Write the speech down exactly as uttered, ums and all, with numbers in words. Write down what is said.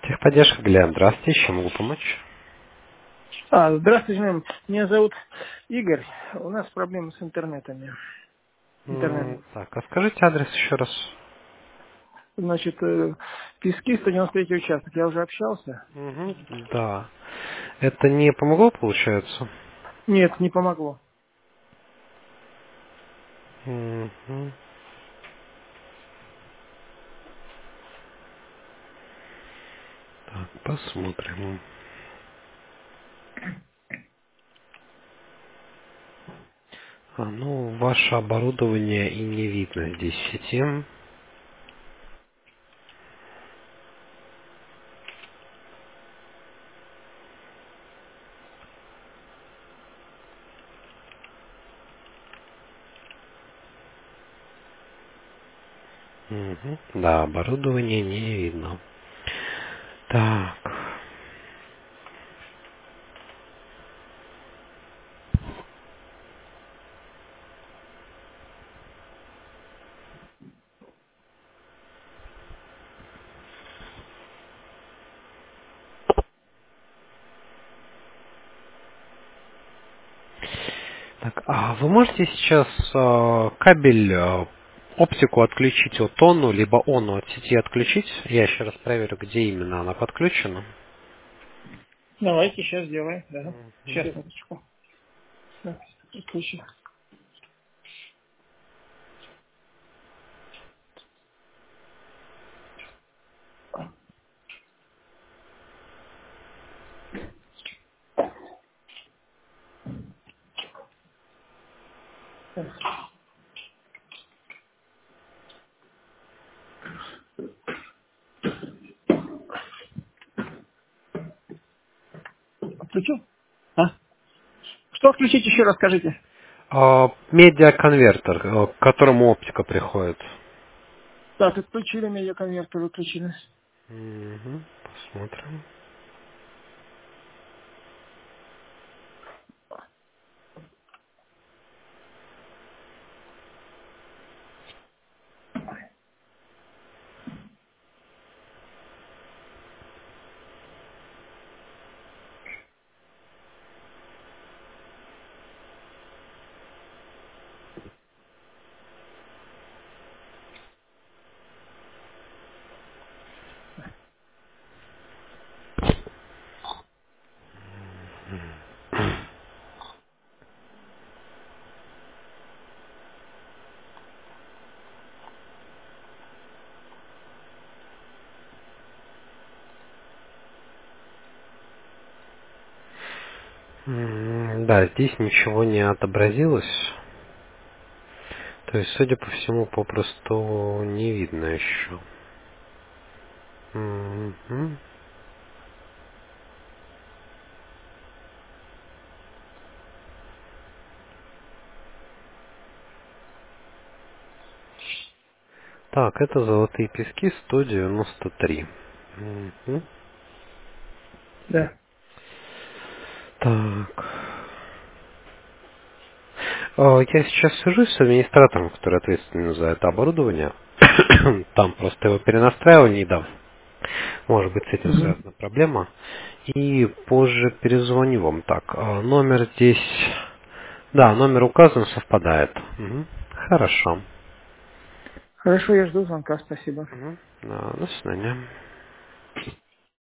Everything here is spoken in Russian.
Техподдержка Глен. Здравствуйте, чем могу помочь? А, здравствуйте, мэм. Меня зовут Игорь. У нас проблемы с интернетами. М, Интернетом. Так, а скажите адрес еще раз. Значит, э, Пески, сто девяносто третий участок. Я уже общался. Мгм, да. Это не помогло, получается? Нет, не помогло. Мгм. Так, посмотрим. А, ну, ваше оборудование и не видно здесь в сети. Мгм. Да, оборудование не видно. Так. Так, а вы можете сейчас э, кабель, э, оптику отключить от ону, либо ону от сети отключить? Я еще раз проверю, где именно она подключена. Давайте сейчас сделаем. Да. Мгм. Сейчас, минуточку. Так, отключи. Так, отключил? А? Что отключить еще раз, скажите? А, медиаконвертер, э, к которому оптика приходит. Так, отключили медиаконвертер, выключили. Мгм. Посмотрим. М, Да, здесь ничего не отобразилось. То есть, судя по всему, попросту не видно еще. Мгм. Так, это золотые пески сто девяносто три. Мгм. Да. Так. А, Я сейчас свяжусь с администратором, который ответственен за это оборудование. Там просто его перенастраивал недавно. Может быть, с этим Мгм. связана проблема. И позже перезвоню вам. Так, а, номер здесь... Да, номер указан, совпадает. Мгм. Хорошо. Хорошо, я жду звонка, спасибо. Мгм. Да, до свидания.